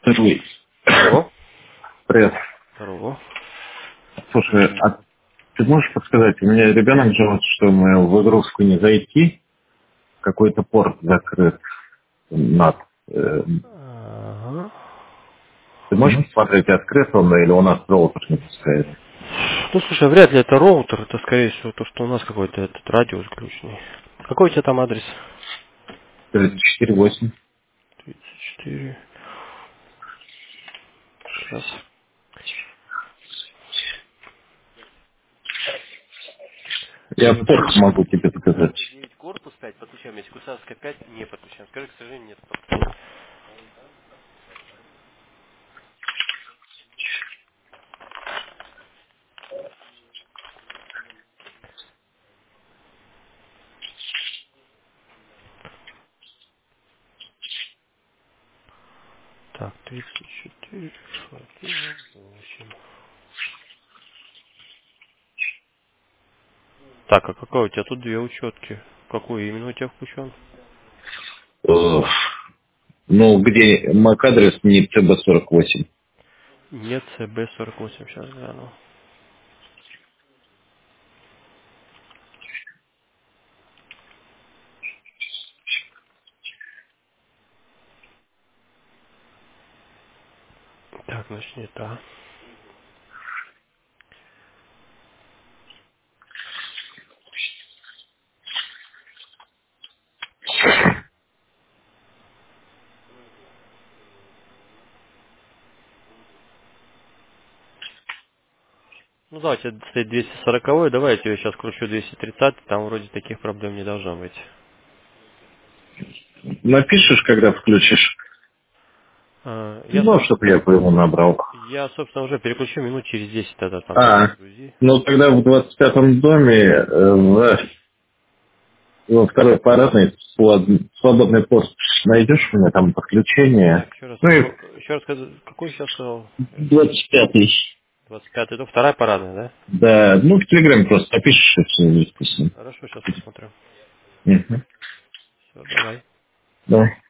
Сергей, Алло. привет. Здорово. Слушай, а ты можешь подсказать, у меня ребенок жалуется, что ему в игрушку не зайти, какой-то порт закрыт над. Ага. Ты можешь посмотреть, открыт он или у нас роутер не пускает? Ну, слушай, вряд ли это роутер, это, скорее всего, то, что у нас какой-то этот радиус ключный. Какой у тебя там адрес? 34,8. 34. Сейчас. Я Э, порт могу тебе показать. 99 корпус 5 подключаем, если Гусарская 5 не подключаем. Скажи, к сожалению, нет порта. Так, 34, 8. Так, а какой у тебя тут две учетки? Какой именно у тебя включен? Э, Ну, где MAC-адрес не CB48. Нет, CB48, сейчас гляну. Так, значит, не та. Ну давайте стоит 240, давай я тебе сейчас кручу 230, там вроде таких проблем не должно быть. Напишешь, когда включишь? А, Ну, чтобы я по ему набрал. я, собственно, уже переключу минут через 10 тогда там А, загрузи. ну тогда в 25-м доме во второй парадной свободный пост найдешь у меня там подключение. Так, еще раз, Ну и еще раз, какой сейчас сказал? 25-й. 25-й, это вторая парадная, да? Да, ну в Телеграме просто напишешь, и все вместе с ним. Хорошо, сейчас посмотрим. Мгм. Все, давай. Давай.